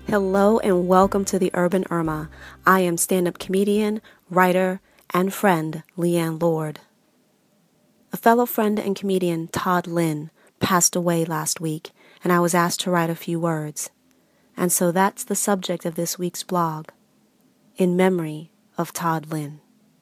Hello and welcome to the Urban Irma. I am stand-up comedian, writer, and friend Leanne Lord. A fellow friend and comedian, Todd Lynn, passed away last week, and I was asked to write a few words. And so that's the subject of this week's blog, In Memory of Todd Lynn.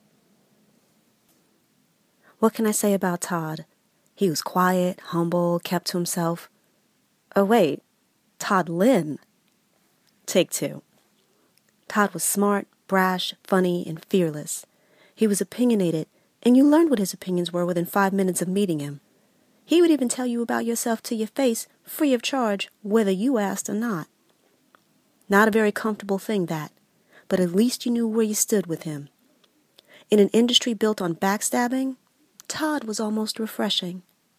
What can I say about Todd? He was quiet, humble, kept to himself. Oh wait, Todd Lynn? Take two. Todd was smart, brash, funny, and fearless. He was opinionated, and you learned what his opinions were within 5 minutes of meeting him. He would even tell you about yourself to your face, free of charge, whether you asked or not. Not a very comfortable thing, that, but at least you knew where you stood with him. In an industry built on backstabbing, Todd was almost refreshing.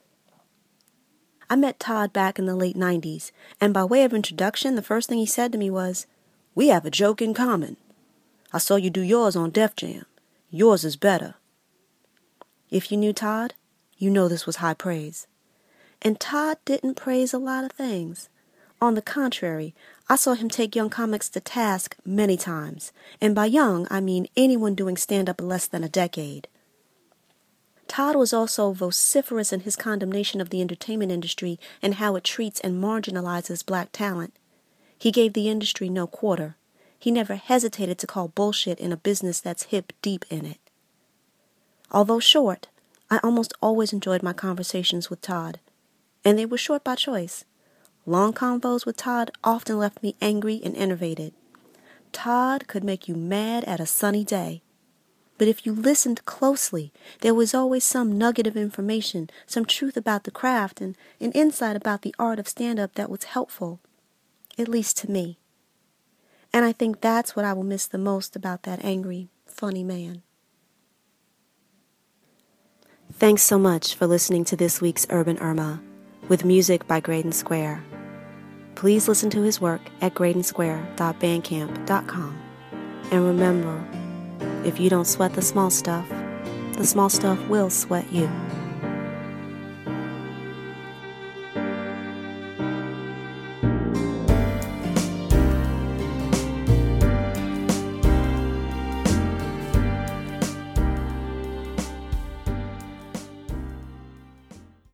I met Todd back in the late 90s, and by way of introduction, the first thing he said to me was, "We have a joke in common. I saw you do yours on Def Jam. Yours is better." If you knew Todd, you know this was high praise. And Todd didn't praise a lot of things. On the contrary, I saw him take young comics to task many times, and by young, I mean anyone doing stand-up less than a decade. Todd was also vociferous in his condemnation of the entertainment industry and how it treats and marginalizes black talent. He gave the industry no quarter. He never hesitated to call bullshit in a business that's hip deep in it. Although short, I almost always enjoyed my conversations with Todd. And they were short by choice. Long convos with Todd often left me angry and enervated. Todd could make you mad at a sunny day. But if you listened closely, there was always some nugget of information, some truth about the craft, and an insight about the art of stand-up that was helpful, at least to me. And I think that's what I will miss the most about that angry, funny man. Thanks so much for listening to this week's Urban Irma, with music by Graydon Square. Please listen to his work at graydonsquare.bandcamp.com. And remember, if you don't sweat the small stuff will sweat you.